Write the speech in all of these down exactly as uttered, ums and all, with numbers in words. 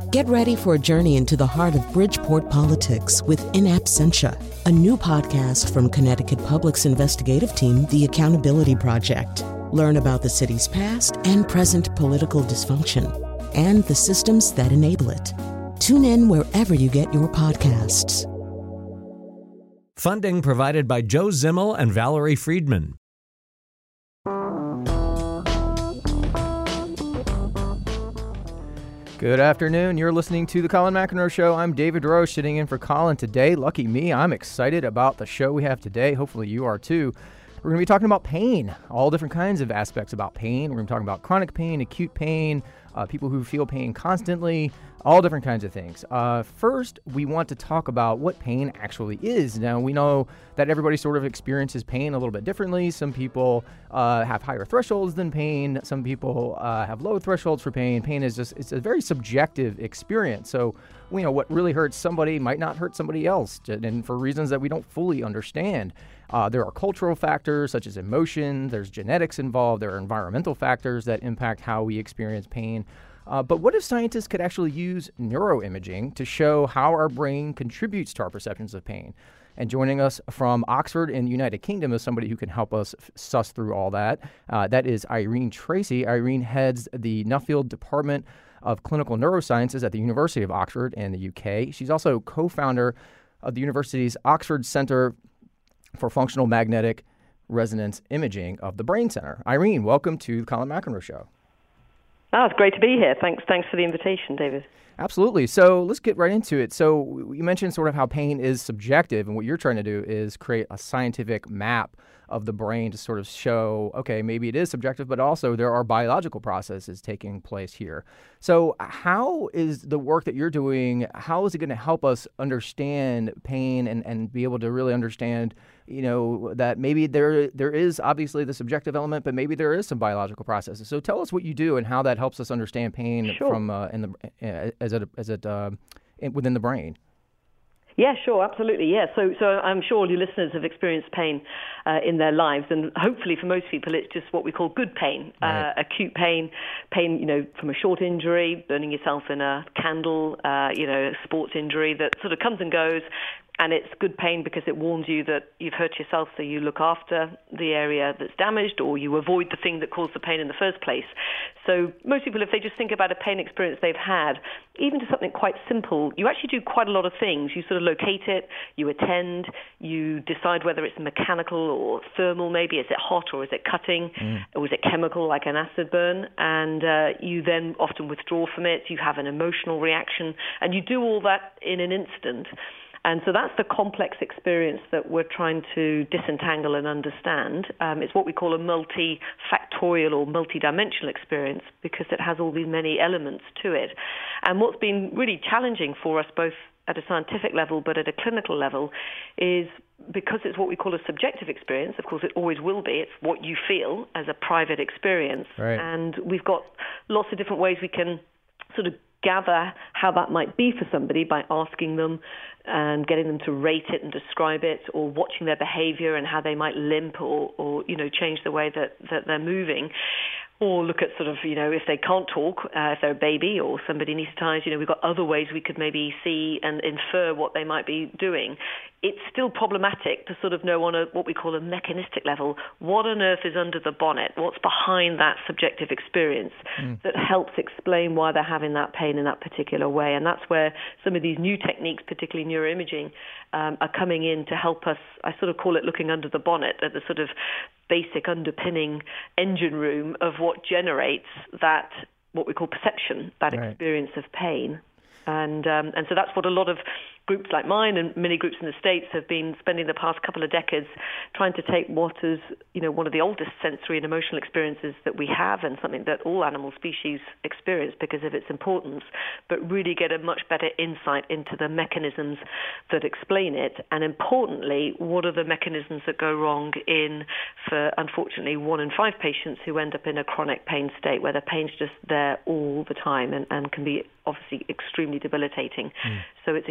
Get ready for a journey into the heart of Bridgeport politics with In Absentia, a new podcast from Connecticut Public's investigative team, The Accountability Project. Learn about the city's past and present political dysfunction and the systems that enable it. Tune in wherever you get your podcasts. Funding provided by Joe Zimmel and Valerie Friedman. Good afternoon. You're listening to The Colin McEnroe Show. I'm David Roche, sitting in for Colin today. Lucky me, I'm excited about the show we have today. Hopefully you are too. We're going to be talking about pain, all different kinds of aspects about pain. We're going to be talking about chronic pain, acute pain, uh, people who feel pain constantly, all different kinds of things. Uh, first, we want to talk about what pain actually is. Now, we know that everybody sort of experiences pain a little bit differently. Some people uh, have higher thresholds than pain. Some people uh, have low thresholds for pain. Pain is just, it's a very subjective experience. So, you know, what really hurts somebody might not hurt somebody else, and for reasons that we don't fully understand. Uh, there are cultural factors such as emotion, there's genetics involved, there are environmental factors that impact how we experience pain. Uh, but what if scientists could actually use neuroimaging to show how our brain contributes to our perceptions of pain? And joining us from Oxford in the United Kingdom is somebody who can help us f- suss through all that. Uh, that is Irene Tracy. Irene heads the Nuffield Department of Clinical Neurosciences at the University of Oxford in the U K. She's also co-founder of the university's Oxford Center for Functional Magnetic Resonance Imaging of the Brain Center. Irene, welcome to the Colin McEnroe Show. Oh, it's great to be here. Thanks thanks for the invitation, David. Absolutely. So let's get right into it. So you mentioned sort of how pain is subjective, and what you're trying to do is create a scientific map of the brain to sort of show, okay, maybe it is subjective, but also there are biological processes taking place here. So how is the work that you're doing, how is it going to help us understand pain and, and be able to really understand, you know, that maybe there there is obviously the subjective element, but maybe there is some biological processes. So tell us what you do and how that helps us understand pain Sure. from uh, in the uh, as it as it uh, in, within the brain. Yeah, sure, absolutely. Yeah, so so I'm sure all your listeners have experienced pain uh, in their lives, and hopefully for most people it's just what we call good pain, Right. uh, acute pain, pain, you know, from a short injury, burning yourself in a candle, uh, you know, a sports injury that sort of comes and goes. And it's good pain because it warns you that you've hurt yourself, so you look after the area that's damaged, or you avoid the thing that caused the pain in the first place. So most people, if they just think about a pain experience they've had, even to something quite simple, you actually do quite a lot of things. You sort of locate it, you attend, you decide whether it's mechanical or thermal maybe. Is it hot or is it cutting? Mm. Or is it chemical like an acid burn? And uh, you then often withdraw from it. You have an emotional reaction, and you do all that in an instant. And so that's the complex experience that we're trying to disentangle and understand. Um, it's what we call a multifactorial or multidimensional experience because it has all these many elements to it. And what's been really challenging for us, both at a scientific level but at a clinical level, is because it's what we call a subjective experience. Of course, it always will be. It's what you feel as a private experience. Right. And we've got lots of different ways we can sort of gather how that might be for somebody by asking them and getting them to rate it and describe it, or watching their behavior and how they might limp or, or you know, change the way that, that they're moving. Or look at sort of, you know, if they can't talk, uh, if they're a baby or somebody anaesthetized, you know, we've got other ways we could maybe see and infer what they might be doing. It's still problematic to sort of know on a what we call a mechanistic level, what on earth is under the bonnet, what's behind that subjective experience mm. that helps explain why they're having that pain in that particular way. And that's where some of these new techniques, particularly neuroimaging, um, are coming in to help us. I sort of call it looking under the bonnet at the sort of basic underpinning engine room of what generates that, what we call perception, that right. experience of pain. And um, and so that's what a lot of groups like mine and many groups in the States have been spending the past couple of decades trying to take what is, you know, one of the oldest sensory and emotional experiences that we have, and something that all animal species experience because of its importance, but really get a much better insight into the mechanisms that explain it. And importantly, what are the mechanisms that go wrong in, for unfortunately, one in five patients who end up in a chronic pain state where the pain's just there all the time and, and can be obviously extremely debilitating. Mm. So it's a huge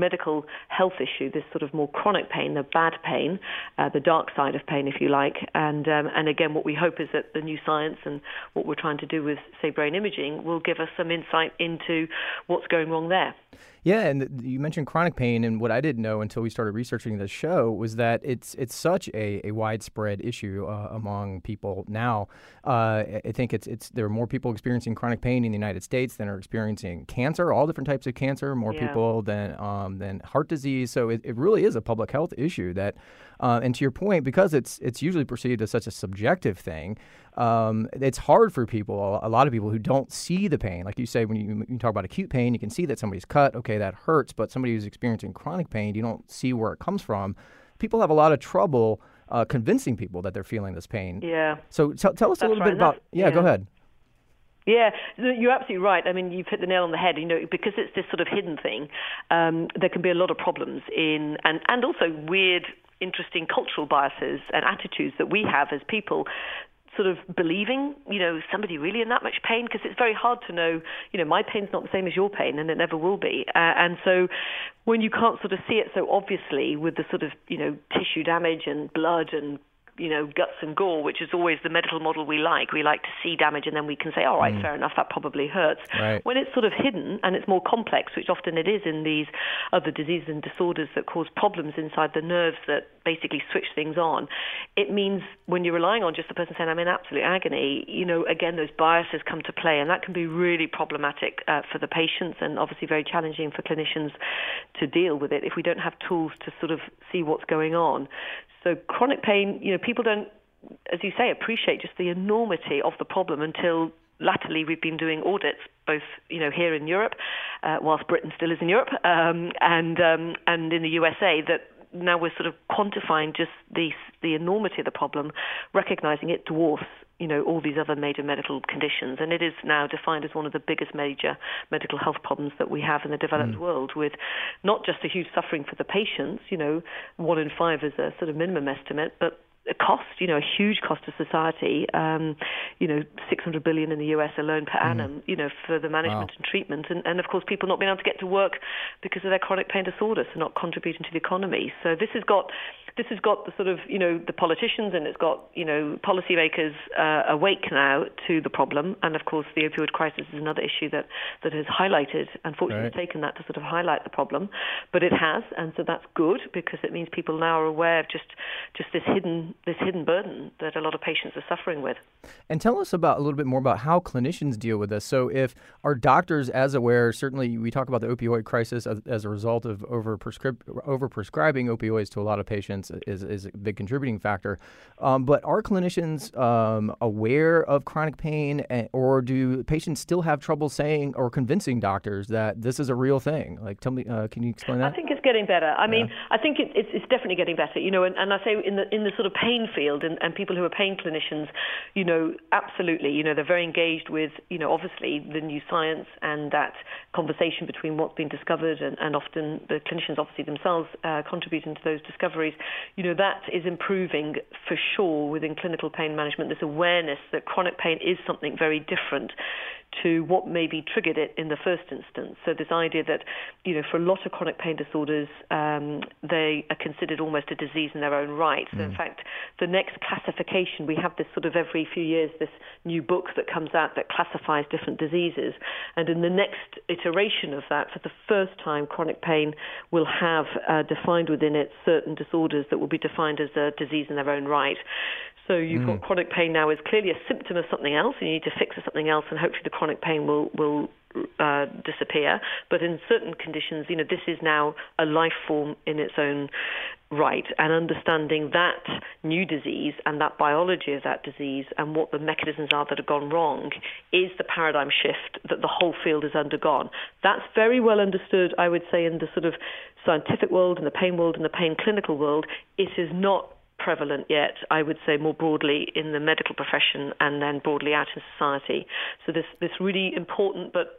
medical health issue, this sort of more chronic pain, the bad pain, uh, the dark side of pain, if you like. And um, and again, what we hope is that the new science and what we're trying to do with, say, brain imaging will give us some insight into what's going wrong there. Yeah, and you mentioned chronic pain, and what I didn't know until we started researching this show was that it's it's such a, a widespread issue uh, among people now. Uh, I think it's it's there are more people experiencing chronic pain in the United States than are experiencing cancer, all different types of cancer, more yeah. people than um, than heart disease. So it, it really is a public health issue that, uh, and to your point, because it's it's usually perceived as such a subjective thing, um, it's hard for people, a lot of people who don't see the pain. Like you say, when you, you talk about acute pain, you can see that somebody's cut, okay, that hurts, but somebody who's experiencing chronic pain, you don't see where it comes from. People have a lot of trouble uh, convincing people that they're feeling this pain. Yeah. So t- tell us That's a little right. bit about, yeah, yeah, go ahead. Yeah, you're absolutely right. I mean, you've hit the nail on the head. You know, because it's this sort of hidden thing, um, there can be a lot of problems in, and, and also weird, interesting cultural biases and attitudes that we have as people, sort of believing, you know, somebody really in that much pain, because it's very hard to know, you know, my pain's not the same as your pain, and it never will be. Uh, and so when you can't sort of see it so obviously with the sort of, you know, tissue damage and blood and, you know, guts and gore, which is always the medical model we like. We like to see damage and then we can say, all right, mm. fair enough, that probably hurts. Right. When it's sort of hidden and it's more complex, which often it is in these other diseases and disorders that cause problems inside the nerves that basically switch things on, it means when you're relying on just the person saying, I'm in absolute agony, you know, again, those biases come to play, and that can be really problematic uh, for the patients and obviously very challenging for clinicians to deal with it if we don't have tools to sort of see what's going on. So chronic pain, you know, people don't, as you say, appreciate just the enormity of the problem until latterly we've been doing audits, both, you know, here in Europe, uh, whilst Britain still is in Europe, um, and um, and in the U S A, that now we're sort of quantifying just the the enormity of the problem, recognizing it dwarfs, you know, all these other major medical conditions. And it is now defined as one of the biggest major medical health problems that we have in the developed mm. world, with not just a huge suffering for the patients, you know, one in five is a sort of minimum estimate, but a cost, you know, a huge cost to society, um, you know, six hundred billion dollars in the U S alone per mm. annum, you know, for the management wow. and treatment. And, and, of course, people not being able to get to work because of their chronic pain disorder, so not contributing to the economy. So this has got this has got the sort of, you know, the politicians, and it's got, you know, policymakers uh, awake now to the problem. And, of course, the opioid crisis is another issue that, that has highlighted, unfortunately, right. taken that to sort of highlight the problem. But it has, and so that's good, because it means people now are aware of just, just this hidden this hidden burden that a lot of patients are suffering with. And tell us about a little bit more about how clinicians deal with this. So if are doctors as aware, certainly we talk about the opioid crisis as, as a result of over-prescrib- over-prescribing opioids to a lot of patients is, is a big contributing factor. Um, but are clinicians um, aware of chronic pain, and, or do patients still have trouble saying or convincing doctors that this is a real thing? Like, tell me, uh, can you explain that? I think it's getting better. I yeah. mean, I think it, it's, it's definitely getting better, you know, and, and I say in the in the sort of pain field and, and people who are pain clinicians, you know, absolutely, you know, they're very engaged with, you know, obviously the new science and that conversation between what's been discovered, and, and often the clinicians obviously themselves uh, contributing to those discoveries. You know, that is improving for sure within clinical pain management, this awareness that chronic pain is something very different to what maybe triggered it in the first instance. So this idea that, you know, for a lot of chronic pain disorders, um, they are considered almost a disease in their own right. So mm. in fact, the next classification, we have this sort of every few years, this new book that comes out that classifies different diseases. And in the next iteration of that, for the first time, chronic pain will have uh, defined within it certain disorders that will be defined as a disease in their own right. So you've mm. got chronic pain now is clearly a symptom of something else, and you need to fix something else, and hopefully the chronic pain will will uh, disappear. But in certain conditions, you know, this is now a life form in its own right, and understanding that new disease and that biology of that disease and what the mechanisms are that have gone wrong is the paradigm shift that the whole field has undergone. That's very well understood, I would say, in the sort of scientific world, in the pain world, in the pain clinical world. It is not prevalent yet, I would say, more broadly in the medical profession and then broadly out in society. So this this really important but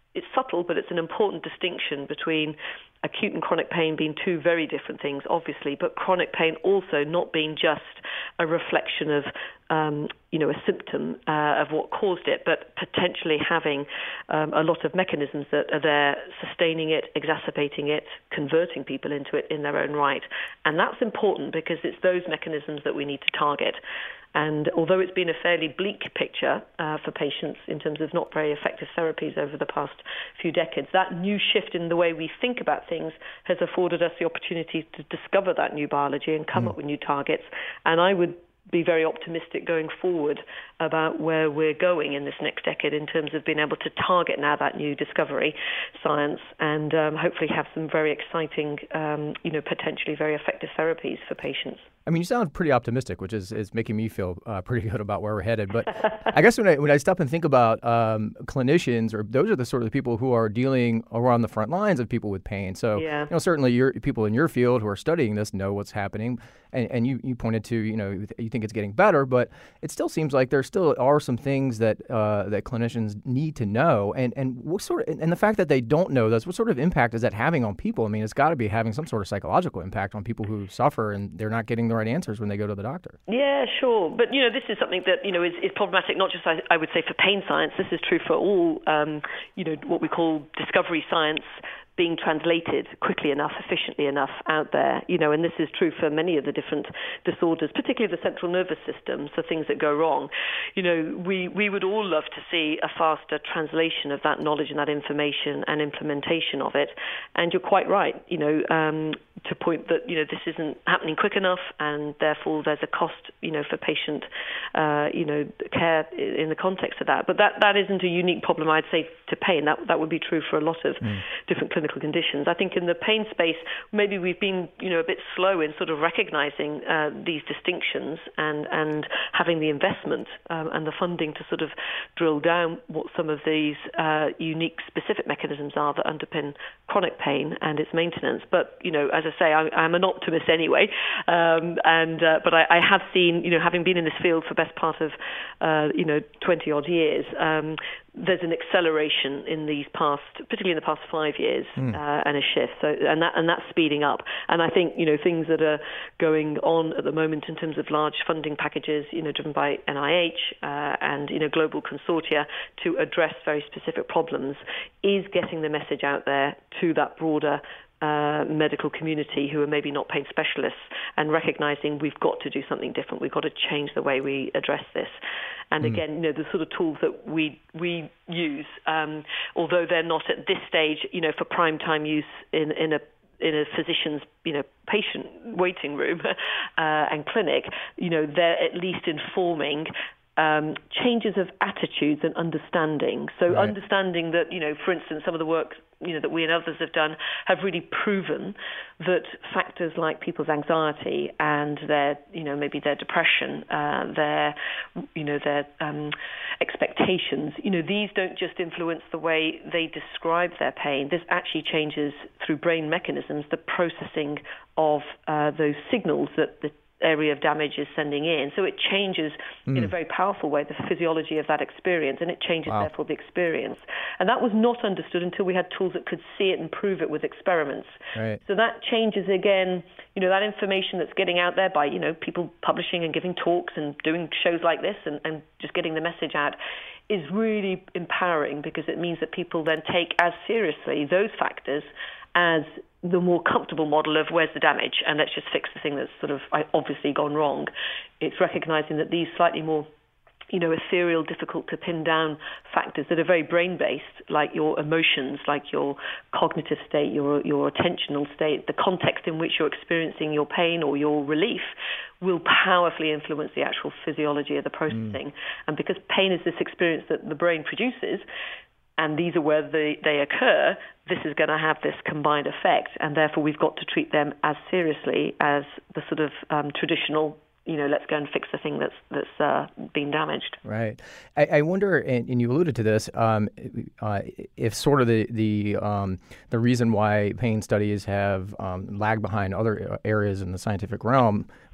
it's subtle, but it's an important distinction between acute and chronic pain being two very different things, obviously, but chronic pain also not being just a reflection of, um, you know, a symptom uh, of what caused it, but potentially having um, a lot of mechanisms that are there sustaining it, exacerbating it, converting people into it in their own right. And that's important because it's those mechanisms that we need to target. And although it's been a fairly bleak picture uh, for patients in terms of not very effective therapies over the past few decades, that new shift in the way we think about things has afforded us the opportunity to discover that new biology and come mm. up with new targets. And I would be very optimistic going forward about where we're going in this next decade in terms of being able to target now that new discovery science and um, hopefully have some very exciting, um, you know, potentially very effective therapies for patients. I mean, you sound pretty optimistic, which is, is making me feel uh, pretty good about where we're headed. But I guess when I when I stop and think about um, clinicians, or those are the sort of people who are dealing or on the front lines of people with pain. So, yeah. you know, certainly your people in your field who are studying this know what's happening. And, and you, you pointed to, you know, you think it's getting better, but it still seems like there still are some things that uh, that clinicians need to know. And and what sort of, and the fact that they don't know this, what sort of impact is that having on people? I mean, it's got to be having some sort of psychological impact on people who suffer and they're not getting the right answers when they go to the doctor. Yeah, sure. But, you know, this is something that, you know, is, is problematic, not just, I, I would say, for pain science. This is true for all, um, you know, what we call discovery science being translated quickly enough, efficiently enough out there, you know, and this is true for many of the different disorders, particularly the central nervous system, so things that go wrong. You know, we, we would all love to see a faster translation of that knowledge and that information and implementation of it. And you're quite right, you know, um, to point that, you know, this isn't happening quick enough and therefore there's a cost, you know, for patient, uh, you know, care in the context of that. But that, that isn't a unique problem, I'd say, to pain. That, that would be true for a lot of mm. different clinical conditions. I think in the pain space, maybe we've been, you know, a bit slow in sort of recognizing uh, these distinctions and, and having the investment um, and the funding to sort of drill down what some of these uh, unique specific mechanisms are that underpin chronic pain and its maintenance. But, you know, as I say, I, I'm an optimist anyway, um, and uh, but I, I have seen, you know, having been in this field for the best part of, uh, you know, twenty odd years, um, there's an acceleration in these past, particularly in the past five years, mm. uh, and a shift. So, and that and that's speeding up. And I think, you know, things that are going on at the moment in terms of large funding packages, you know, driven by N I H uh, and, you know, global consortia to address very specific problems, is getting the message out there to that broader Uh, medical community who are maybe not pain specialists, and recognizing we've got to do something different. We've got to change the way we address this. And mm. again, you know, the sort of tools that we we use, um, although they're not at this stage, you know, for prime time use in in a in a physician's, you know, patient waiting room uh, and clinic, you know, they're at least informing Um, changes of attitudes and understanding. So right. understanding that, you know, for instance, some of the work, you know, that we and others have done have really proven that factors like people's anxiety and their, you know, maybe their depression, uh, their, you know, their um, expectations, you know, these don't just influence the way they describe their pain. This actually changes through brain mechanisms, the processing of uh, those signals that the area of damage is sending in. So it changes mm. in a very powerful way the physiology of that experience, and it changes, wow. therefore, the experience. And that was not understood until we had tools that could see it and prove it with experiments. Right. So that changes, again, you know, that information that's getting out there by, you know, people publishing and giving talks and doing shows like this and, and just getting the message out is really empowering, because it means that people then take as seriously those factors as the more comfortable model of where's the damage and let's just fix the thing that's sort of obviously gone wrong. It's recognizing that these slightly more, you know, ethereal, difficult to pin down factors that are very brain-based, like your emotions, like your cognitive state, your your attentional state, the context in which you're experiencing your pain or your relief, will powerfully influence the actual physiology of the processing. Mm. And because pain is this experience that the brain produces, and these are where they, they occur, this is going to have this combined effect, and therefore we've got to treat them as seriously as the sort of um, traditional, you know, let's go and fix the thing that's that's uh, been damaged. Right. I, I wonder, and, and you alluded to this, um, uh, if sort of the the um, the reason why pain studies have um, lagged behind other areas in the scientific realm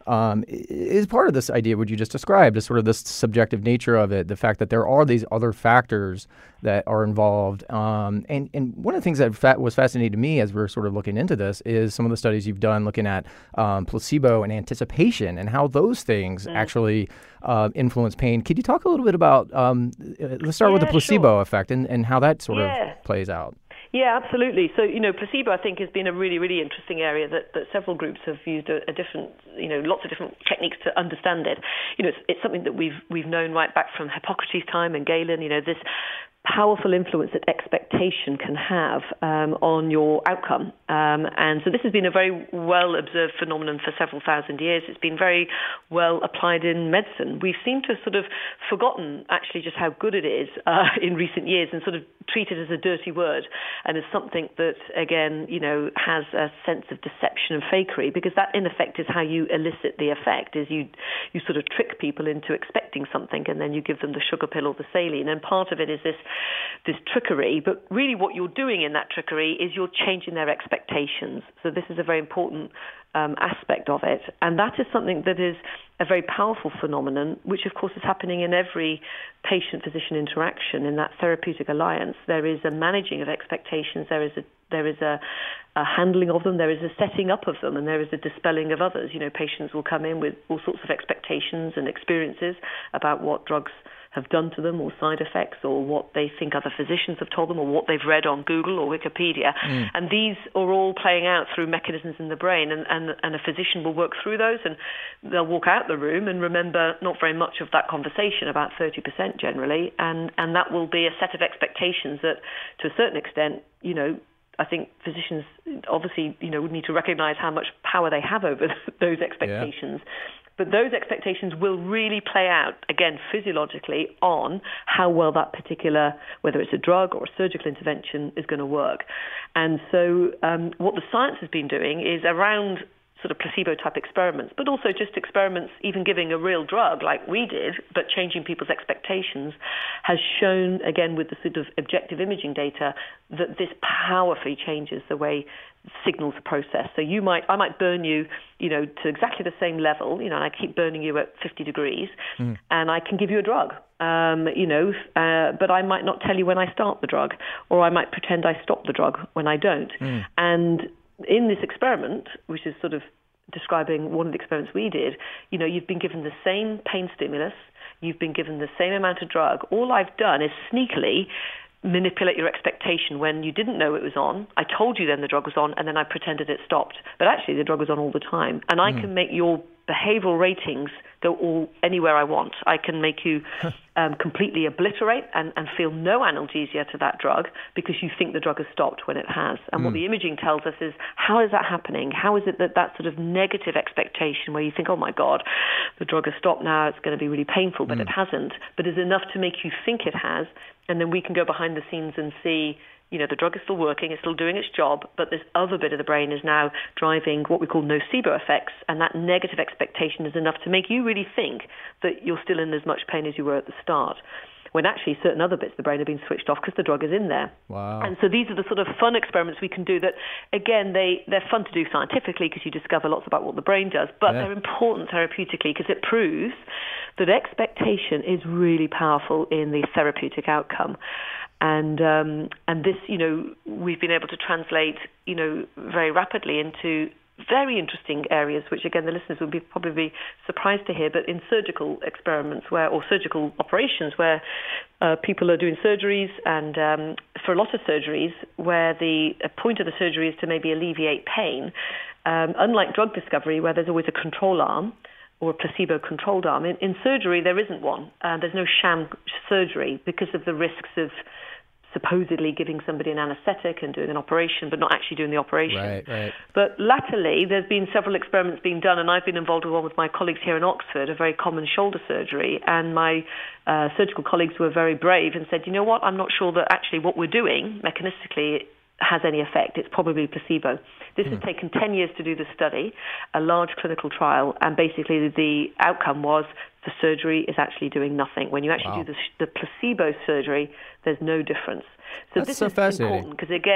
um, is part of this idea, would you just describe, as sort of this subjective nature of it, the fact that there are these other factors that are involved. Um, and, and one of the things that fa- was fascinating to me as we we're sort of looking into this is some of the studies you've done looking at um, placebo and anticipation and how those things mm. actually uh, influence pain. Could you talk a little bit about, um, let's start yeah, with the placebo sure. effect and, and how that sort yeah. of plays out. Yeah, absolutely. So, you know, placebo, I think, has been a really, really interesting area that, that several groups have used a, a different, you know, lots of different techniques to understand it. You know, it's, it's something that we've we've known right back from Hippocrates' time and Galen, you know, this powerful influence that expectation can have um, on your outcome. Um, and so this has been a very well-observed phenomenon for several thousand years. It's been very well applied in medicine. We seem to have sort of forgotten actually just how good it is uh, in recent years and sort of treat it as a dirty word and as something that, again, you know, has a sense of deception and fakery, because that, in effect, is how you elicit the effect, is you, you sort of trick people into expecting something and then you give them the sugar pill or the saline. And part of it is this this trickery, but really what you're doing in that trickery is you're changing their expectations. So this is a very important um, aspect of it. And that is something that is a very powerful phenomenon, which of course is happening in every patient-physician interaction. In that therapeutic alliance, there is a managing of expectations, there is a there is a, a handling of them, there is a setting up of them, and there is a dispelling of others. You know, patients will come in with all sorts of expectations and experiences about what drugs have done to them or side effects or what they think other physicians have told them or what they've read on Google or Wikipedia. Mm. And these are all playing out through mechanisms in the brain, and, and, and a physician will work through those and they'll walk out the room and remember not very much of that conversation, about thirty percent generally, and, and that will be a set of expectations that to a certain extent, you know, I think physicians obviously, you know, would need to recognize how much power they have over those expectations. Yeah. But those expectations will really play out, again, physiologically on how well that particular, whether it's a drug or a surgical intervention, is going to work. And so um, what the science has been doing is around sort of placebo-type experiments, but also just experiments, even giving a real drug like we did, but changing people's expectations, has shown, again, with the sort of objective imaging data, that this powerfully changes the way signals are processed. So you might, I might burn you, you know, to exactly the same level, you know, and I keep burning you at fifty degrees, mm. and I can give you a drug, um, you know, uh, but I might not tell you when I start the drug, or I might pretend I stop the drug when I don't. Mm. And in this experiment, which is sort of describing one of the experiments we did, you know, you've been given the same pain stimulus, you've been given the same amount of drug. All I've done is sneakily manipulate your expectation when you didn't know it was on. I told you then the drug was on, and then I pretended it stopped. But actually, the drug was on all the time. And I mm. can make your behavioral ratings go all anywhere I want. I can make you um, completely obliterate and, and feel no analgesia to that drug because you think the drug has stopped when it has. And mm. what the imaging tells us is, how is that happening? How is it that that sort of negative expectation where you think, oh my God, the drug has stopped now, it's going to be really painful, but mm. it hasn't, but is enough to make you think it has, and then we can go behind the scenes and see, you know, the drug is still working, it's still doing its job, but this other bit of the brain is now driving what we call nocebo effects, and that negative expectation is enough to make you really think that you're still in as much pain as you were at the start, when actually certain other bits of the brain have been switched off because the drug is in there. Wow. And so these are the sort of fun experiments we can do that, again, they, they're fun to do scientifically because you discover lots about what the brain does, but yeah. they're important therapeutically because it proves that expectation is really powerful in the therapeutic outcome. And um, and this, you know, we've been able to translate, you know, very rapidly into very interesting areas, which again the listeners will be probably surprised to hear. But in surgical experiments, where or surgical operations, where uh, people are doing surgeries, and um, for a lot of surgeries, where the point of the surgery is to maybe alleviate pain. Um, unlike drug discovery, where there's always a control arm or a placebo-controlled arm, in, in surgery there isn't one. Uh, there's no sham surgery because of the risks of supposedly giving somebody an anesthetic and doing an operation, but not actually doing the operation. Right, right. But latterly, there's been several experiments being done, and I've been involved with one with my colleagues here in Oxford, a very common shoulder surgery, and my uh, surgical colleagues were very brave and said, you know what, I'm not sure that actually what we're doing mechanistically has any effect. It's probably placebo. This mm. has taken ten years to do the study, a large clinical trial, and basically the outcome was the surgery is actually doing nothing. When you actually wow. do the, the placebo surgery, there's no difference. So That's this so is fascinating. important because, again,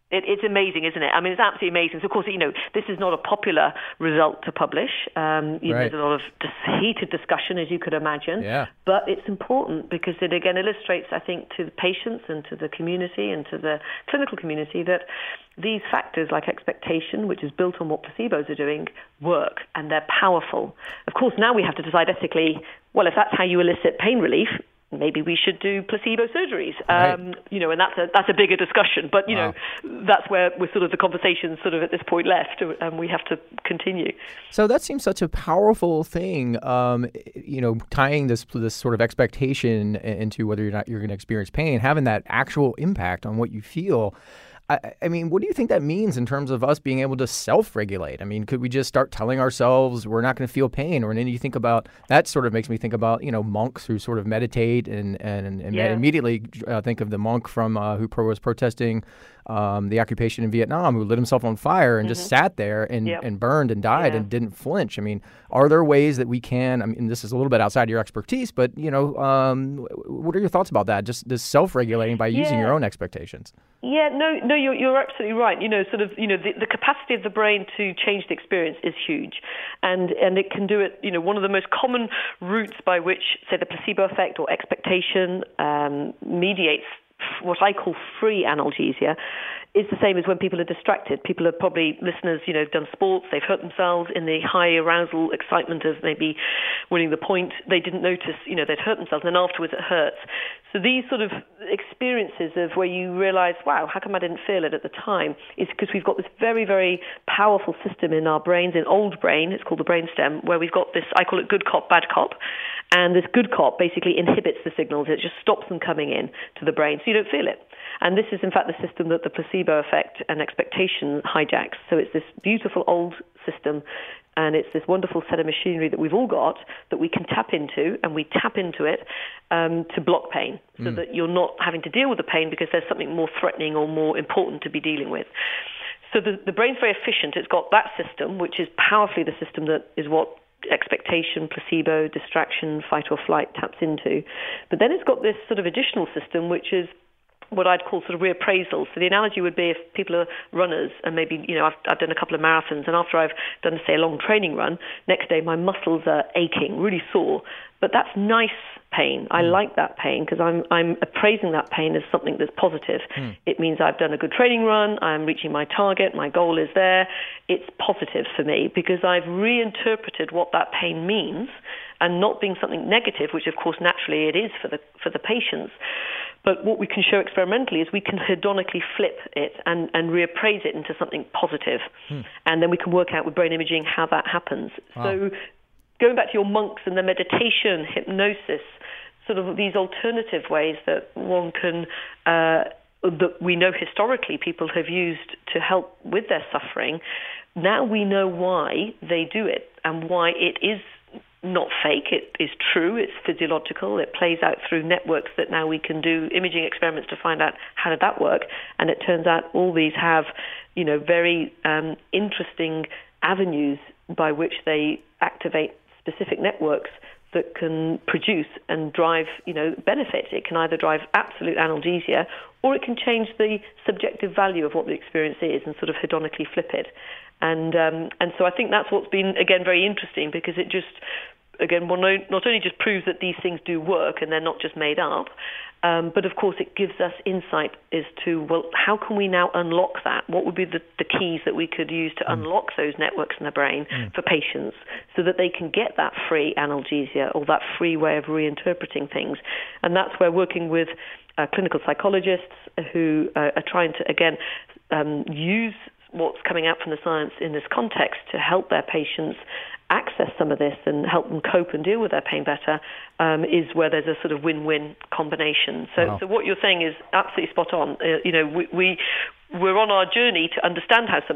It, it's amazing, isn't it? I mean, it's absolutely amazing. So, of course, you know, this is not a popular result to publish. Um, you know, right. There's a lot of dis- heated discussion, as you could imagine. Yeah. But it's important because it, again, illustrates, I think, to the patients and to the community and to the clinical community that these factors like expectation, which is built on what placebos are doing, work, and they're powerful. Of course, now we have to decide ethically, well, if that's how you elicit pain relief, maybe we should do placebo surgeries, um, right. you know, and that's a that's a bigger discussion. But you wow. know, that's where we're sort of the conversation sort of at this point left, and we have to continue. So that seems such a powerful thing, um, you know, tying this this sort of expectation into whether or not you're going to experience pain, having that actual impact on what you feel. I, I mean, what do you think that means in terms of us being able to self-regulate? I mean, could we just start telling ourselves we're not going to feel pain? Or then you think about, that sort of makes me think about, you know, monks who sort of meditate and, and, and yeah. immediately uh, think of the monk from uh, who pro- was protesting um, the occupation in Vietnam, who lit himself on fire and mm-hmm. just sat there and, yep. and burned and died yeah. and didn't flinch. I mean, are there ways that we can, I mean, this is a little bit outside your expertise, but, you know, um, what are your thoughts about that? Just this self-regulating by using yeah. your own expectations. Yeah, no, no, you're, you're absolutely right. You know, sort of, you know, the, the capacity of the brain to change the experience is huge, and and it can do it. You know, one of the most common routes by which, say, the placebo effect or expectation um, mediates what I call free analgesia is the same as when people are distracted. People are probably, listeners, you know, done sports, they've hurt themselves in the high arousal excitement of maybe winning the point. They didn't notice, you know, they'd hurt themselves, and then afterwards it hurts. So these sort of experiences of where you realize, wow, how come I didn't feel it at the time, is because we've got this very, very powerful system in our brains, in old brain, it's called the brainstem, where we've got this, I call it good cop, bad cop. And this good cop basically inhibits the signals. It just stops them coming in to the brain, so you don't feel it. And this is, in fact, the system that the placebo effect and expectation hijacks. So it's this beautiful old system, and it's this wonderful set of machinery that we've all got that we can tap into, and we tap into it um, to block pain, so mm. that you're not having to deal with the pain because there's something more threatening or more important to be dealing with. So the, the brain's very efficient. It's got that system, which is powerfully the system that is what expectation, placebo, distraction, fight or flight taps into. But then it's got this sort of additional system, which is what I'd call sort of reappraisal. So the analogy would be if people are runners and maybe, you know, I've, I've done a couple of marathons, and after I've done, say, a long training run, next day my muscles are aching, really sore. But that's nice pain. I like that pain because I'm I'm appraising that pain as something that's positive. Mm. It means I've done a good training run, I'm reaching my target, my goal is there. It's positive for me because I've reinterpreted what that pain means, and not being something negative, which of course naturally it is for the for the patients. But what we can show experimentally is we can hedonically flip it and, and reappraise it into something positive. Hmm. And then we can work out with brain imaging how that happens. Wow. So going back to your monks and the meditation, hypnosis, sort of these alternative ways that one can, uh, that we know historically people have used to help with their suffering, now we know why they do it and why it is not fake, it is true, it's physiological, it plays out through networks that now we can do imaging experiments to find out how did that work, and it turns out all these have, you know, very um, interesting avenues by which they activate specific networks that can produce and drive, you know, benefits. It can either drive absolute analgesia, or it can change the subjective value of what the experience is and sort of hedonically flip it. And um, and so I think that's what's been, again, very interesting, because it just, again, well, no, not only just proves that these things do work and they're not just made up, um, but of course it gives us insight as to, well, how can we now unlock that? What would be the, the keys that we could use to mm. unlock those networks in the brain mm. for patients so that they can get that free analgesia or that free way of reinterpreting things? And that's where working with uh, clinical psychologists who uh, are trying to, again, um, use what's coming out from the science in this context to help their patients access some of this and help them cope and deal with their pain better, um, is where there's a sort of win-win combination. So, wow. so what you're saying is absolutely spot on. Uh, you know, we, we we're on our journey to understand how some of these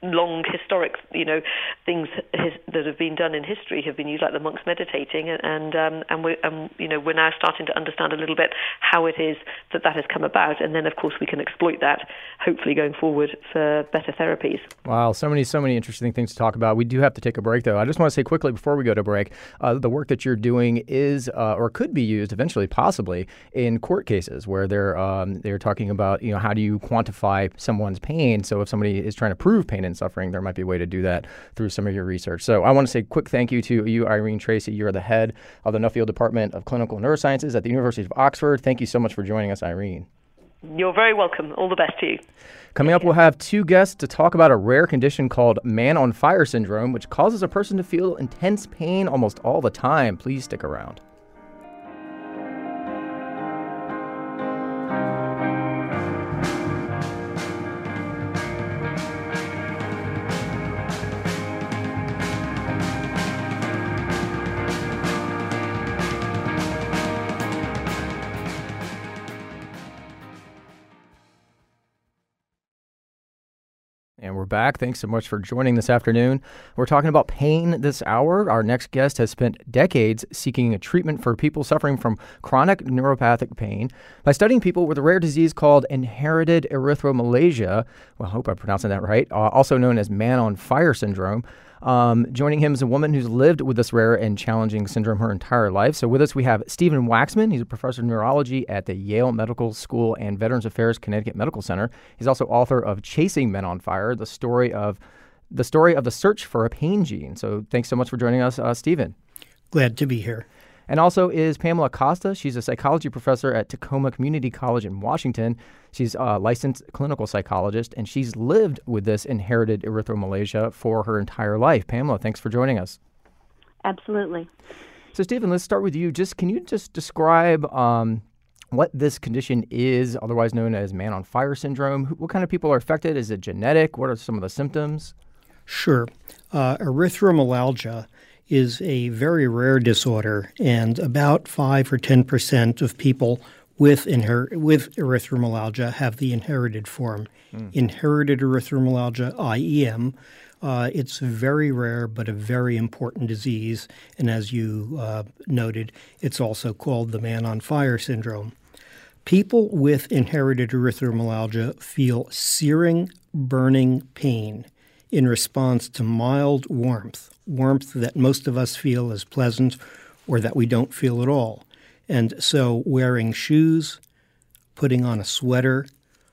long historic, you know, things his, that have been done in history have been used, like the monks meditating, and um, and we, um, you know, we're now starting to understand a little bit how it is that that has come about, and then of course we can exploit that, hopefully going forward for better therapies. Wow, so many, so many interesting things to talk about. We do have to take a break, though. I just want to say quickly before we go to break, uh, the work that you're doing is uh, or could be used eventually, possibly, in court cases where they're um, they're talking about, you know, how do you quantify someone's pain? So if somebody is trying to prove pain and suffering, there might be a way to do that through some of your research. So I want to say a quick thank you to you, Irene Tracy. You're the head of the Nuffield Department of Clinical Neurosciences at the University of Oxford. Thank you so much for joining us, Irene. You're very welcome. All the best to you. Coming up, we'll have two guests to talk about a rare condition called man-on-fire syndrome, which causes a person to feel intense pain almost all the time. Please stick around. And we're back. Thanks so much for joining this afternoon. We're talking about pain this hour. Our next guest has spent decades seeking a treatment for people suffering from chronic neuropathic pain by studying people with a rare disease called inherited erythromelalgia. Well, I hope I'm pronouncing that right. Uh, also known as man-on-fire syndrome. Um, joining him is a woman who's lived with this rare and challenging syndrome her entire life. So with us, we have Stephen Waxman. He's a professor of neurology at the Yale Medical School and Veterans Affairs Connecticut Medical Center. He's also author of Chasing Men on Fire, the story of the story of the search for a pain gene. So thanks so much for joining us, uh, Stephen. Glad to be here. And also is Pamela Costa. She's a psychology professor at Tacoma Community College in Washington. She's a licensed clinical psychologist, and she's lived with this inherited erythromelalgia for her entire life. Pamela, thanks for joining us. Absolutely. So, Stephen, let's start with you. Just can you just describe um, what this condition is, otherwise known as man-on-fire syndrome? What kind of people are affected? Is it genetic? What are some of the symptoms? Sure. Uh, erythromelalgia is a very rare disorder, and about five or ten percent of people with inher- with erythromelalgia have the inherited form. Mm. Inherited erythromelalgia, I E M. Uh, it's very rare, but a very important disease, and as you uh, noted, it's also called the man-on-fire syndrome. People with inherited erythromelalgia feel searing, burning pain in response to mild warmth. warmth that most of us feel is pleasant or that we don't feel at all. And so wearing shoes, putting on a sweater,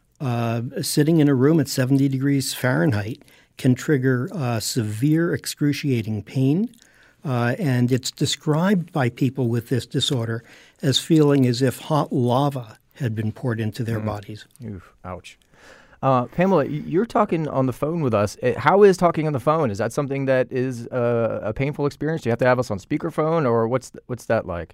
uh, sitting in a room at seventy degrees Fahrenheit can trigger uh, severe excruciating pain. Uh, and it's described by people with this disorder as feeling as if hot lava had been poured into their mm. bodies. Oof, ouch. Uh, Pamela, you're talking on the phone with us. How is talking on the phone? Is that something that is uh, a painful experience? Do you have to have us on speakerphone, or what's th- what's that like?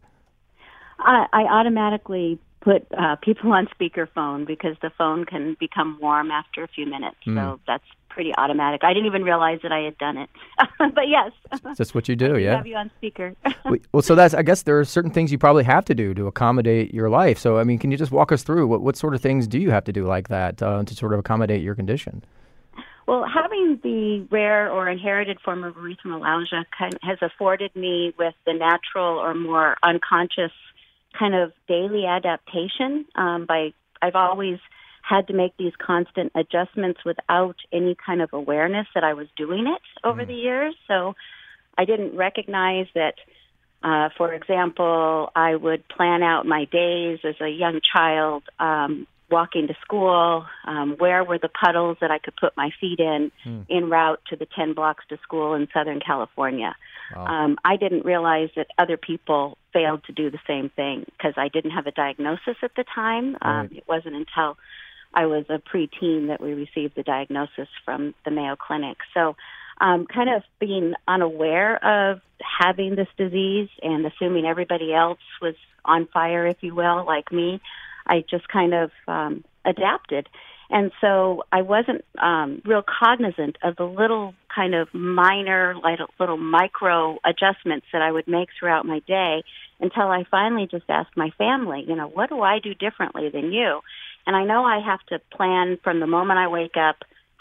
I, I automatically put uh, people on speakerphone because the phone can become warm after a few minutes. Mm. So that's pretty automatic. I didn't even realize that I had done it. But yes. That's what you do, yeah? Have you on speaker. Well, so that's, I guess there are certain things you probably have to do to accommodate your life. So, I mean, can you just walk us through what, what sort of things do you have to do like that uh, to sort of accommodate your condition? Well, having the rare or inherited form of erythromelalgia kind has afforded me with the natural or more unconscious kind of daily adaptation. Um, by I've always had to make these constant adjustments without any kind of awareness that I was doing it over mm. the years. So I didn't recognize that, uh, for example, I would plan out my days as a young child, um, walking to school, um, where were the puddles that I could put my feet in, mm. en route to the ten blocks to school in Southern California. Wow. Um, I didn't realize that other people failed to do the same thing because I didn't have a diagnosis at the time. Right. Um, it wasn't until I was a preteen that we received the diagnosis from the Mayo Clinic. So um, kind of being unaware of having this disease and assuming everybody else was on fire, if you will, like me, I just kind of um, adapted. And so I wasn't um, real cognizant of the little kind of minor, like little micro adjustments that I would make throughout my day until I finally just asked my family, you know, what do I do differently than you? And I know I have to plan from the moment I wake up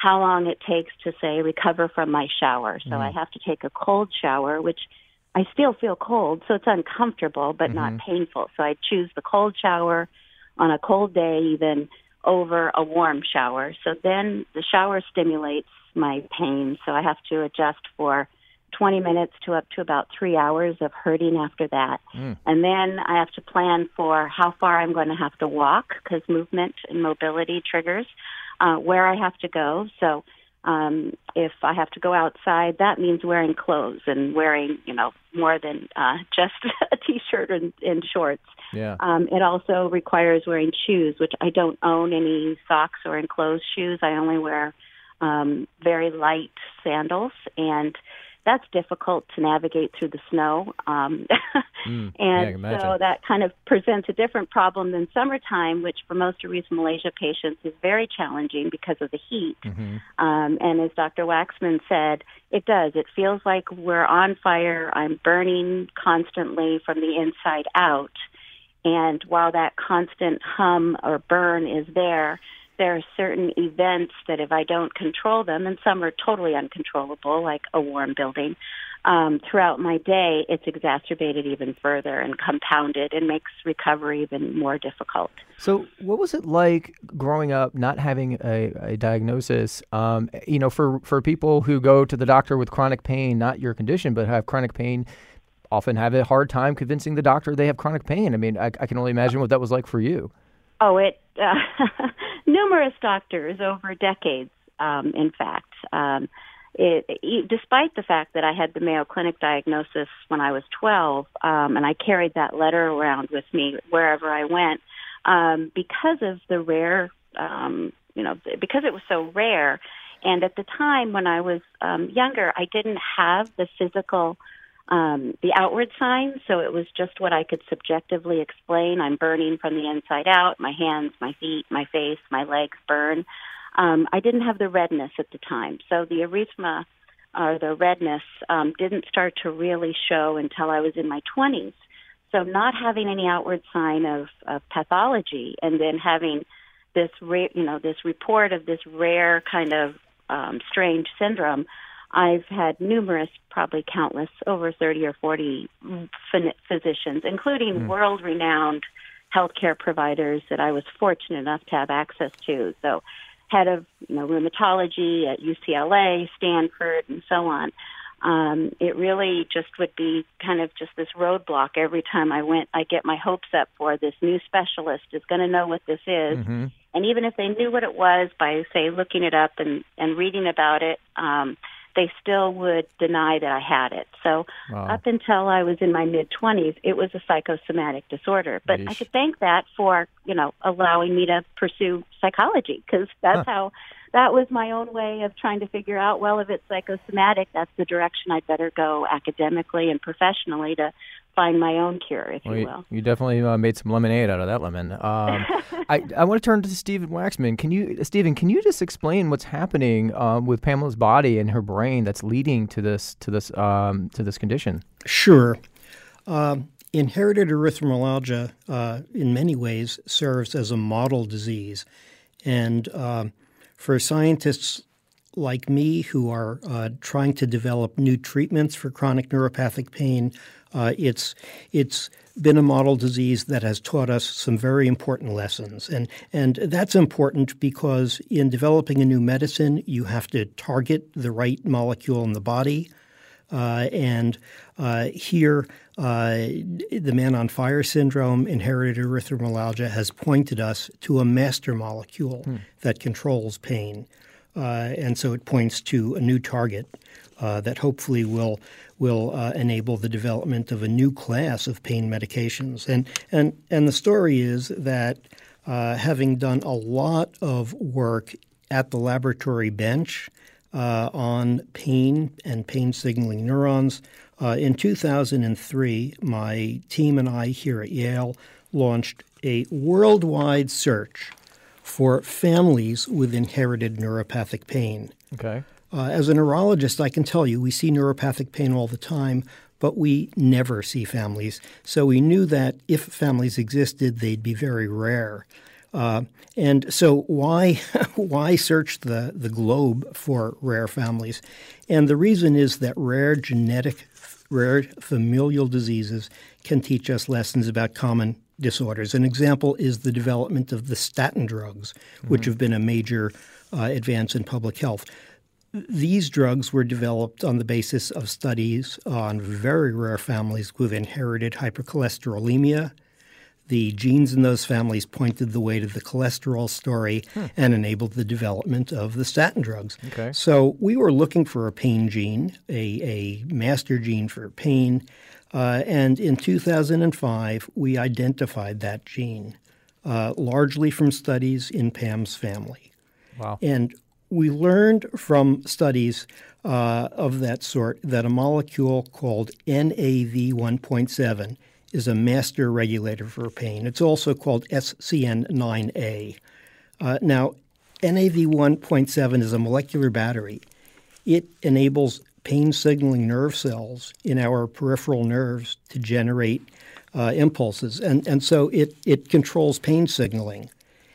how long it takes to, say, recover from my shower. So mm. I have to take a cold shower, which I still feel cold, so it's uncomfortable but mm-hmm. not painful. So I choose the cold shower on a cold day even over a warm shower. So then the shower stimulates my pain, so I have to adjust for twenty minutes to up to about three hours of hurting after that. Mm. And then I have to plan for how far I'm going to have to walk, because movement and mobility triggers uh, where I have to go. So um, if I have to go outside, that means wearing clothes and wearing, you know, more than uh, just a T-shirt and, and shorts. Yeah. Um, it also requires wearing shoes, which I don't own any socks or enclosed shoes. I only wear um, very light sandals, and that's difficult to navigate through the snow. Um, mm, and yeah, so that kind of presents a different problem than summertime, which for most erythromelalgia patients is very challenging because of the heat. Mm-hmm. Um, and as Doctor Waxman said, it does. It feels like we're on fire. I'm burning constantly from the inside out. And while that constant hum or burn is there, there are certain events that if I don't control them, and some are totally uncontrollable, like a warm building, um, throughout my day, it's exacerbated even further and compounded and makes recovery even more difficult. So what was it like growing up not having a, a diagnosis, um, you know, for, for people who go to the doctor with chronic pain, not your condition, but have chronic pain, often have a hard time convincing the doctor they have chronic pain? I mean, I, I can only imagine what that was like for you. Oh, it uh, numerous doctors over decades, um, in fact. Um, it, it, despite the fact that I had the Mayo Clinic diagnosis when I was twelve, um, and I carried that letter around with me wherever I went, um, because of the rare, um, you know, because it was so rare. And at the time when I was um, younger, I didn't have the physical Um, the outward signs, so it was just what I could subjectively explain. I'm burning from the inside out, my hands, my feet, my face, my legs burn. Um, I didn't have the redness at the time, so the erythema or the redness um, didn't start to really show until I was in my twenties. So not having any outward sign of, of pathology, and then having this, ra- you know, this report of this rare kind of um, strange syndrome, I've had numerous, probably countless, over thirty or forty physicians, including mm. world-renowned healthcare providers that I was fortunate enough to have access to. So head of you know, rheumatology at U C L A, Stanford, and so on. Um, it really just would be kind of just this roadblock every time I went. I get my hopes up for this new specialist is going to know what this is. Mm-hmm. And even if they knew what it was by, say, looking it up and, and reading about it, um, they still would deny that I had it. So wow. Up until I was in my mid-twenties, it was a psychosomatic disorder. But Yeesh. I could thank that for, you know, allowing me to pursue psychology, because that's huh. how, that was my own way of trying to figure out, well, if it's psychosomatic, that's the direction I'd better go academically and professionally to find my own cure, if well, you will. You definitely uh, made some lemonade out of that lemon. Um, I, I want to turn to Stephen Waxman. Can you, Stephen, can you just explain what's happening um, with Pamela's body and her brain that's leading to this to this um, to this condition? Sure. Um, inherited erythromelalgia, uh, in many ways, serves as a model disease, and uh, for scientists like me who are uh, trying to develop new treatments for chronic neuropathic pain, uh, it's it's been a model disease that has taught us some very important lessons. And and that's important because in developing a new medicine, you have to target the right molecule in the body. Uh, and uh, here, uh, the Man on Fire syndrome, inherited erythromelalgia, has pointed us to a master molecule hmm. that controls pain. Uh, and so it points to a new target uh, that hopefully will will uh, enable the development of a new class of pain medications. And and and the story is that uh, having done a lot of work at the laboratory bench uh, on pain and pain signaling neurons, uh, in two thousand three, my team and I here at Yale launched a worldwide search for families with inherited neuropathic pain. Okay. Uh, as a neurologist, I can tell you we see neuropathic pain all the time, but we never see families. So we knew that if families existed, they'd be very rare. Uh, and so why why search the, the globe for rare families? And the reason is that rare genetic, rare familial diseases can teach us lessons about common disorders. An example is the development of the statin drugs, mm-hmm. which have been a major uh, advance in public health. These drugs were developed on the basis of studies on very rare families with inherited hypercholesterolemia. The genes in those families pointed the way to the cholesterol story hmm. and enabled the development of the statin drugs. Okay. So we were looking for a pain gene, a, a master gene for pain, uh, and in two thousand five we identified that gene, uh, largely from studies in Pam's family. Wow. And we learned from studies uh, of that sort that a molecule called N A V one point seven is a master regulator for pain. It's also called S C N nine A. Uh, now, N A V one point seven is a molecular battery. It enables pain signaling nerve cells in our peripheral nerves to generate uh, impulses. And, and so it, it controls pain signaling.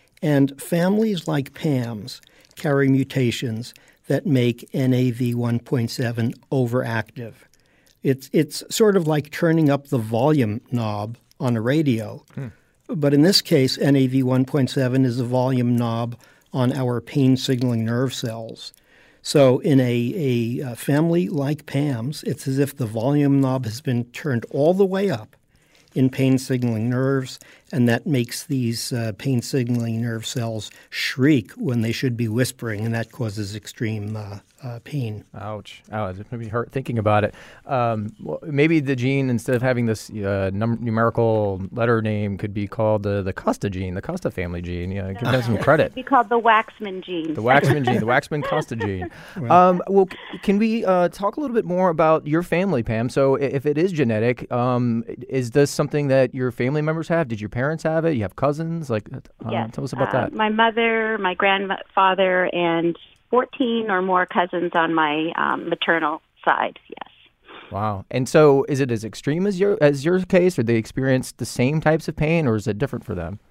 And families like Pam's carry mutations that make N A V one point seven overactive. It's it's sort of like turning up the volume knob on a radio. Hmm. But in this case, N A V one point seven is a volume knob on our pain signaling nerve cells. So in a, a family like Pam's, it's as if the volume knob has been turned all the way up in pain signaling nerves, and that makes these uh, pain signaling nerve cells shriek when they should be whispering, and that causes extreme uh, uh, pain. Ouch. Ouch. It maybe hurt thinking about it. Um, well, maybe the gene, instead of having this uh, num- numerical letter name, could be called the, the Costa gene, the Costa family gene. Yeah, give them some credit. It could be called the Waxman gene. The Waxman gene, the Waxman-Costa gene. Um, well, c- can we uh, talk a little bit more about your family, Pam? So if it is genetic, um, is this something that your family members have? Did your parents have it? You have cousins? Like, uh, yes. Tell us about uh, that. My mother, my grandfather, and fourteen or more cousins on my um, maternal side, yes. Wow. And so is it as extreme as your as your case, or they experience the same types of pain, or is it different for them?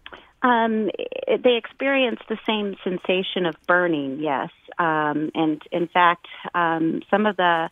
Um, it, they experience the same sensation of burning, yes. Um, and in fact, um, some of the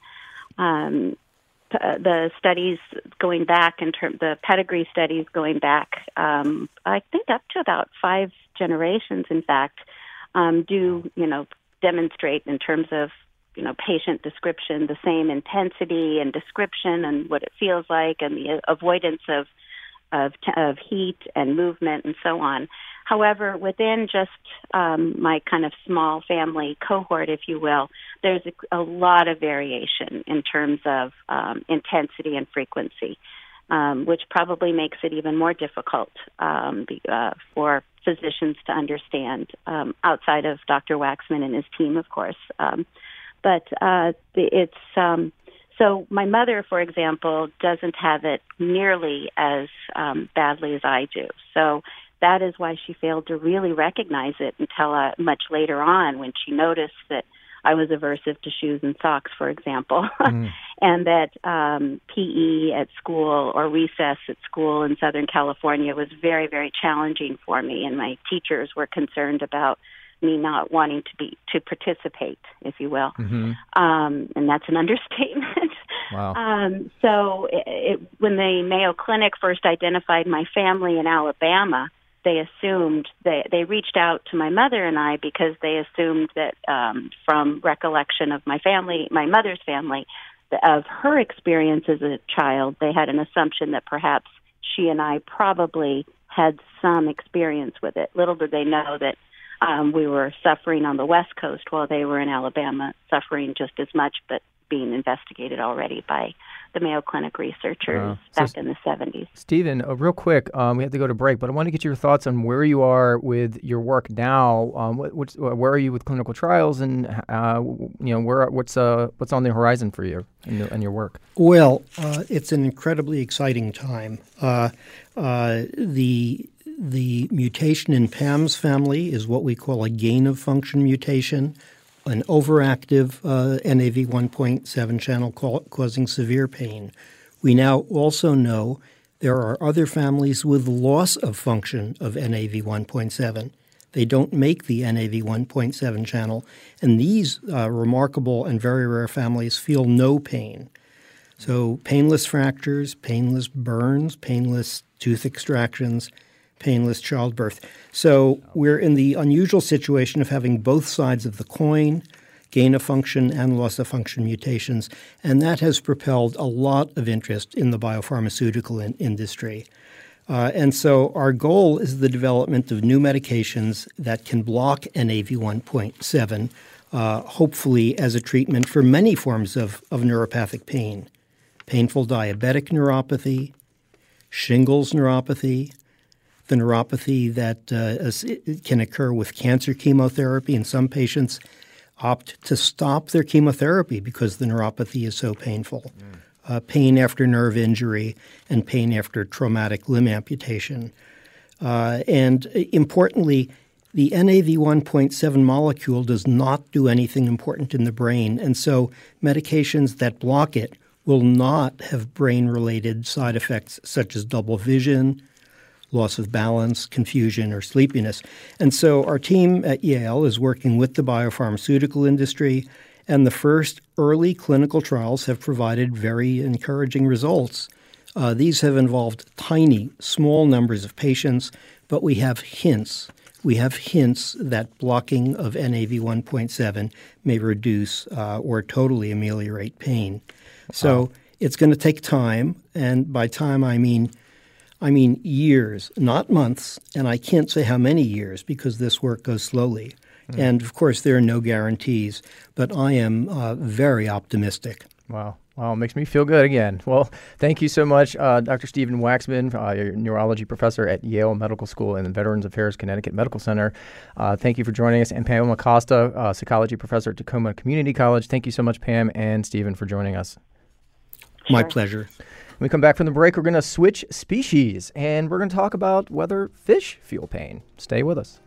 um, p- the studies going back in terms the pedigree studies going back, um, I think up to about five generations, in fact, um, do you know demonstrate in terms of you know patient description the same intensity and description and what it feels like and the avoidance of of, of heat and movement and so on. However, within just um, my kind of small family cohort, if you will, there's a, a lot of variation in terms of um, intensity and frequency, um, which probably makes it even more difficult um, the, uh, for physicians to understand, um, outside of Doctor Waxman and his team, of course. Um, but uh, it's... Um, So my mother, for example, doesn't have it nearly as um, badly as I do. So that is why she failed to really recognize it until uh, much later on, when she noticed that I was aversive to shoes and socks, for example, mm. and that um, P E at school or recess at school in Southern California was very, very challenging for me, and my teachers were concerned about me not wanting to be to participate, if you will, mm-hmm. um, and that's an understatement. Wow. Um, so, it, it, when the Mayo Clinic first identified my family in Alabama, they assumed they they reached out to my mother and I because they assumed that um, from recollection of my family, my mother's family, of her experience as a child, they had an assumption that perhaps she and I probably had some experience with it. Little did they know that. Um, we were suffering on the West Coast while they were in Alabama, suffering just as much, but being investigated already by the Mayo Clinic researchers uh, back so in the seventies. Stephen, uh, real quick, um, we have to go to break, but I want to get your thoughts on where you are with your work now. Um, what, what's, uh, where are you with clinical trials, and uh, you know where what's uh, what's on the horizon for you in your, in your work? Well, uh, it's an incredibly exciting time. Uh, uh, the The mutation in Pam's family is what we call a gain-of-function mutation, an overactive uh, N A V one point seven channel ca- causing severe pain. We now also know There are other families with loss of function of N A V one point seven. They don't make the N A V one point seven channel, and these uh, remarkable and very rare families feel no pain. So painless fractures, painless burns, painless tooth extractions, painless childbirth. So we're in the unusual situation of having both sides of the coin, gain of function and loss of function mutations, and that has propelled a lot of interest in the biopharmaceutical in- industry. Uh, and so our goal is the development of new medications that can block N A V one point seven, uh, hopefully as a treatment for many forms of, of neuropathic pain. Painful diabetic neuropathy, shingles neuropathy, the neuropathy that uh, can occur with cancer chemotherapy. And some patients opt to stop their chemotherapy because the neuropathy is so painful. Mm. Uh, pain after nerve injury, and pain after traumatic limb amputation. Uh, and importantly, the N A V one point seven molecule does not do anything important in the brain, and so medications that block it will not have brain-related side effects such as double vision, loss of balance, confusion, or sleepiness. And so our team at Yale is working with the biopharmaceutical industry, and the first early clinical trials have provided very encouraging results. Uh, these have involved tiny, small numbers of patients, but we have hints. We have hints that blocking of N A V one point seven may reduce uh, or totally ameliorate pain. So wow. It's going to take time, and by time I mean I mean years, not months, and I can't say how many years because this work goes slowly. Mm. And, of course, there are no guarantees, but I am uh, very optimistic. Wow. Wow, it makes me feel good again. Well, thank you so much, uh, Doctor Stephen Waxman, uh, you're a neurology professor at Yale Medical School and the Veterans Affairs Connecticut Medical Center. Uh, thank you for joining us. And Pam Acosta, uh, psychology professor at Tacoma Community College. Thank you so much, Pam and Stephen, for joining us. My pleasure. When we come back from the break, we're going to switch species, and we're going to talk about whether fish feel pain. Stay with us.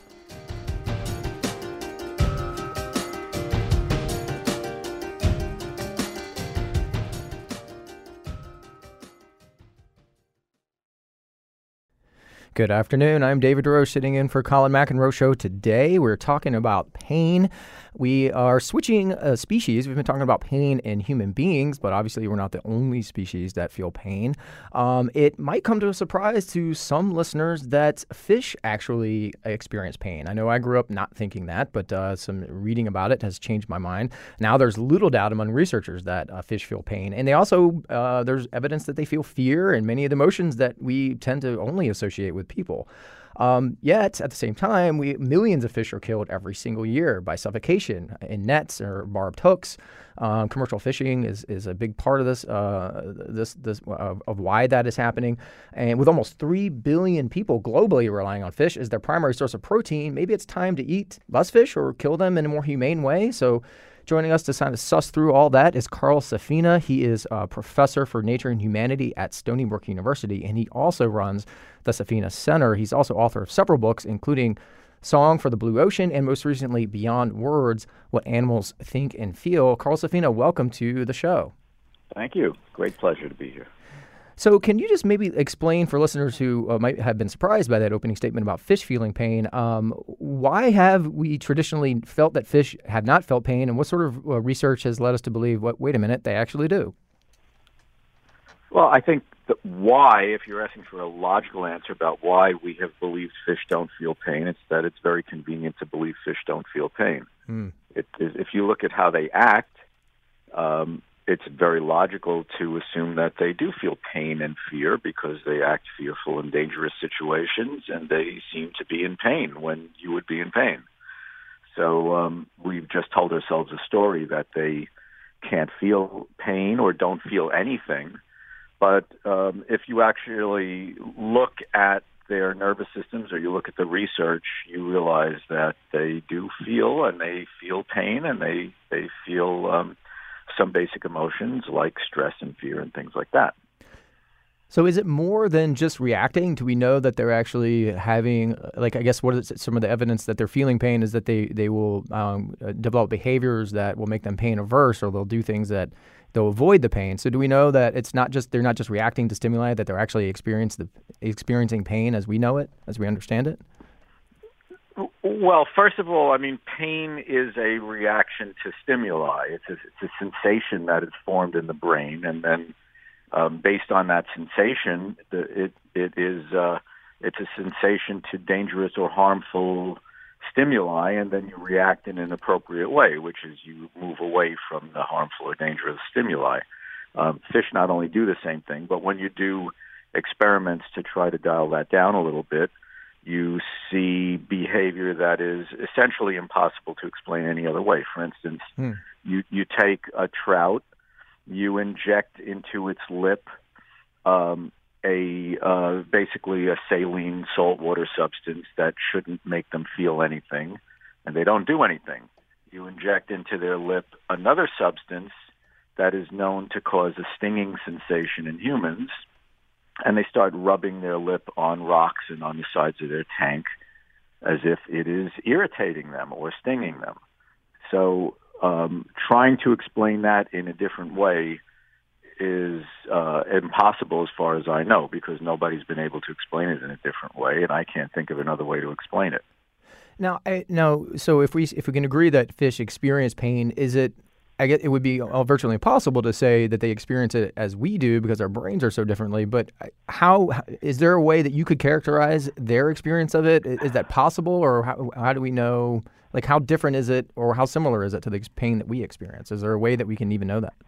Good afternoon. I'm David DeRoche, sitting in for Colin McEnroe Show today. We're talking about pain. We are switching uh, species. We've been talking about pain in human beings, but obviously we're not the only species that feel pain. Um, it might come to a surprise to some listeners that fish actually experience pain. I know I grew up not thinking that, but uh, some reading about it has changed my mind. Now there's little doubt among researchers that uh, fish feel pain. And they also, uh, there's evidence that they feel fear and many of the emotions that we tend to only associate with people. Um, yet, at the same time, we millions of fish are killed every single year by suffocation in nets or barbed hooks. Um, commercial fishing is, is a big part of this, uh, this, this uh, of why that is happening. And with almost three billion people globally relying on fish as their primary source of protein, maybe it's time to eat less fish or kill them in a more humane way. So joining us to kind of suss through all that is Carl Safina. He is a professor for nature and humanity at Stony Brook University, and he also runs the Safina Center. He's also author of several books, including Song for the Blue Ocean and most recently Beyond Words, What Animals Think and Feel. Carl Safina, welcome to the show. Thank you. Great pleasure to be here. So can you just maybe explain for listeners who uh, might have been surprised by that opening statement about fish feeling pain, um, why have we traditionally felt that fish have not felt pain, and what sort of uh, research has led us to believe, what, wait a minute, they actually do? Well, I think that why, if you're asking for a logical answer about why we have believed fish don't feel pain, it's that it's very convenient to believe fish don't feel pain. Mm. It is, if you look at how they act, um, it's very logical to assume that they do feel pain and fear because they act fearful in dangerous situations, and they seem to be in pain when you would be in pain. So um, we've just told ourselves a story that they can't feel pain or don't feel anything. But um, if you actually look at their nervous systems or you look at the research, you realize that they do feel, and they feel pain, and they, they feel um, some basic emotions like stress and fear and things like that. So is it more than just reacting? Do we know that they're actually having, like, I guess what is some of the evidence that they're feeling pain is that they, they will um, develop behaviors that will make them pain averse, or they'll do things that they'll avoid the pain. So do we know that it's not just they're not just reacting to stimuli, that they're actually experience the, experiencing pain as we know it, as we understand it? Well, first of all, I mean, pain is a reaction to stimuli. It's a, it's a sensation that is formed in the brain, and then um, based on that sensation, the, it it is uh, it's a sensation to dangerous or harmful stimuli, and then you react in an appropriate way, which is you move away from the harmful or dangerous stimuli. Um, fish not only do the same thing, but when you do experiments to try to dial that down a little bit, you see behavior that is essentially impossible to explain any other way. For instance, hmm. you, you take a trout, you inject into its lip um, a uh, basically a saline saltwater substance that shouldn't make them feel anything, and they don't do anything. You inject into their lip another substance that is known to cause a stinging sensation in humans, and they start rubbing their lip on rocks and on the sides of their tank as if it is irritating them or stinging them. So um, trying to explain that in a different way is uh, impossible as far as I know, because nobody's been able to explain it in a different way, and I can't think of another way to explain it. Now, I, now, so if we if we can agree that fish experience pain, is it? I guess it would be virtually impossible to say that they experience it as we do because our brains are so differently. But how is there a way that you could characterize their experience of it? Is that possible, or how, how do we know? Like, how different is it, or how similar is it to the pain that we experience? Is there a way that we can even know that?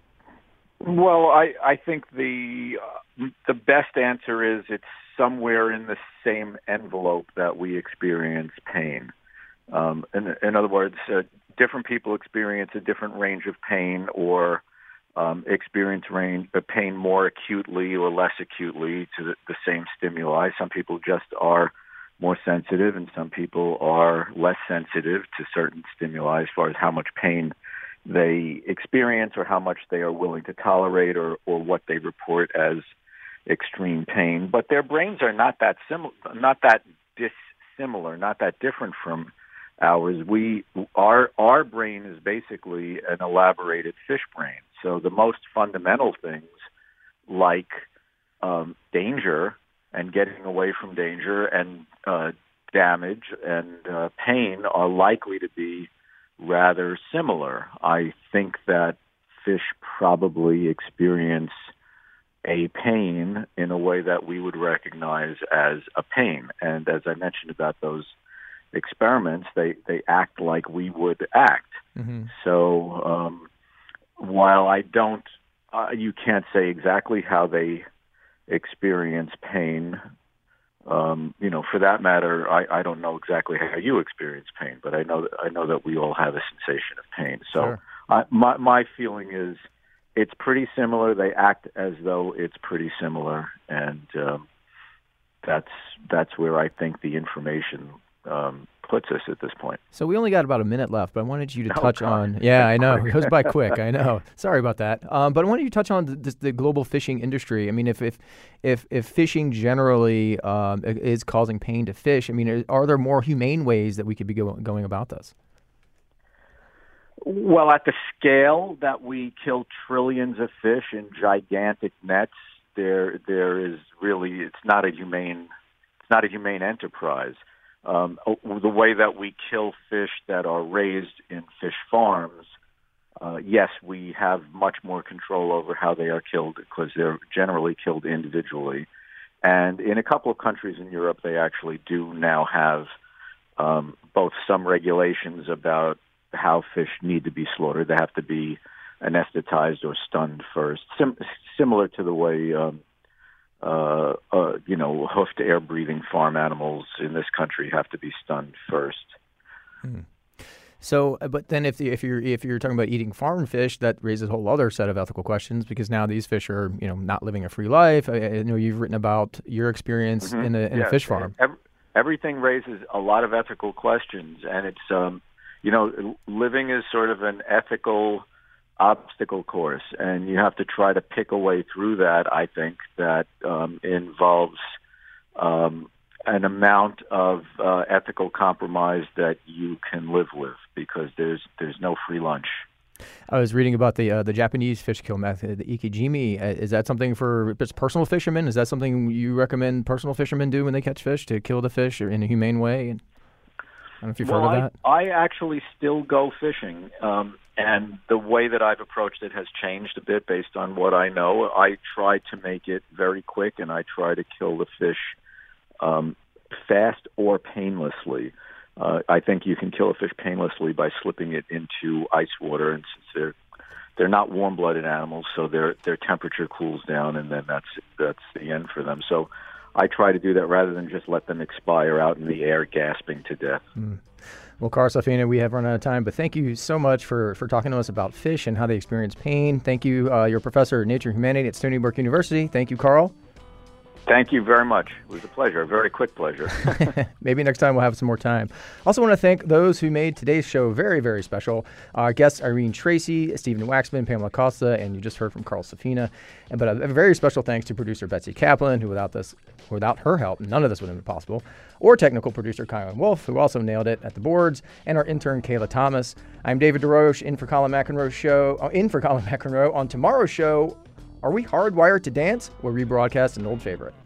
Well, I, I think the uh, the best answer is it's somewhere in the same envelope that we experience pain. Um, in, in other words, uh, different people experience a different range of pain, or um, experience range, uh, pain more acutely or less acutely to the, the same stimuli. Some people just are more sensitive, and some people are less sensitive to certain stimuli as far as how much pain they experience or how much they are willing to tolerate, or, or what they report as extreme pain. But their brains are not that sim- not that dissimilar, not that different from ours. We our our brain is basically an elaborated fish brain. So the most fundamental things like um, danger and getting away from danger and uh, damage and uh, pain are likely to be rather similar. I think that fish probably experience a pain in a way that we would recognize as a pain. And as I mentioned about those experiments, they, they act like we would act. Mm-hmm. So um, while I don't, uh, you can't say exactly how they experience pain. Um, you know, for that matter, I, I don't know exactly how you experience pain, but I know that I know that we all have a sensation of pain. So sure. I, my my feeling is it's pretty similar. They act as though it's pretty similar, and um, that's that's where I think the information um, puts us at this point. So we only got about a minute left, but I wanted you to oh, touch God. on. Yeah, I know it goes by quick. I know. Sorry about that. Um, but I wanted you to touch on the, the global fishing industry. I mean, if if if, if fishing generally um, is causing pain to fish, I mean, are there more humane ways that we could be go, going about this? Well, at the scale that we kill trillions of fish in gigantic nets, there there is really it's not a humane it's not a humane enterprise. Um, the way that we kill fish that are raised in fish farms, uh, yes, we have much more control over how they are killed because they're generally killed individually. And in a couple of countries in Europe, they actually do now have um, both some regulations about how fish need to be slaughtered. They have to be anesthetized or stunned first, Sim- similar to the way um, Uh, uh, you know, hoofed air-breathing farm animals in this country have to be stunned first. Hmm. So, but then if the, if you're if you're talking about eating farm fish, that raises a whole other set of ethical questions, because now these fish are, you know, not living a free life. I, I know you've written about your experience mm-hmm. in a in yes. a fish farm. Every, everything raises a lot of ethical questions, and it's um, you know, living is sort of an ethical obstacle course, and you have to try to pick a way through that. I think that um, involves um, an amount of uh, ethical compromise that you can live with, because there's there's no free lunch. I was reading about the uh, the Japanese fish kill method, the ikijimi. Uh, is that something for just personal fishermen? Is that something you recommend personal fishermen do when they catch fish, to kill the fish in a humane way? And I don't know if you've well, heard of that. I, I actually still go fishing, um, and the way that I've approached it has changed a bit based on what I know. I try to make it very quick, and I try to kill the fish um, fast or painlessly. Uh, I think you can kill a fish painlessly by slipping it into ice water, and since they're they're not warm-blooded animals, so their their temperature cools down, and then that's that's the end for them. So I try to do that rather than just let them expire out in the air, gasping to death. Mm. Well, Carl Safina, we have run out of time, but thank you so much for, for talking to us about fish and how they experience pain. Thank you. Uh, you're a professor of nature and humanity at Stony Brook University. Thank you, Carl. Thank you very much. It was a pleasure, a very quick pleasure. Maybe next time we'll have some more time. Also want to thank those who made today's show very, very special. Our guests, Irene Tracy, Stephen Waxman, Pamela Costa, and you just heard from Carl Safina. And, but a, a very special thanks to producer Betsy Kaplan, who without this, without her help, none of this would have been possible, or technical producer Kylan Wolf, who also nailed it at the boards, and our intern Kayla Thomas. I'm David DeRoche, in for Colin McEnroe's show, uh, in for Colin McEnroe. On tomorrow's show, are we hardwired to dance? We'll rebroadcast an old favorite.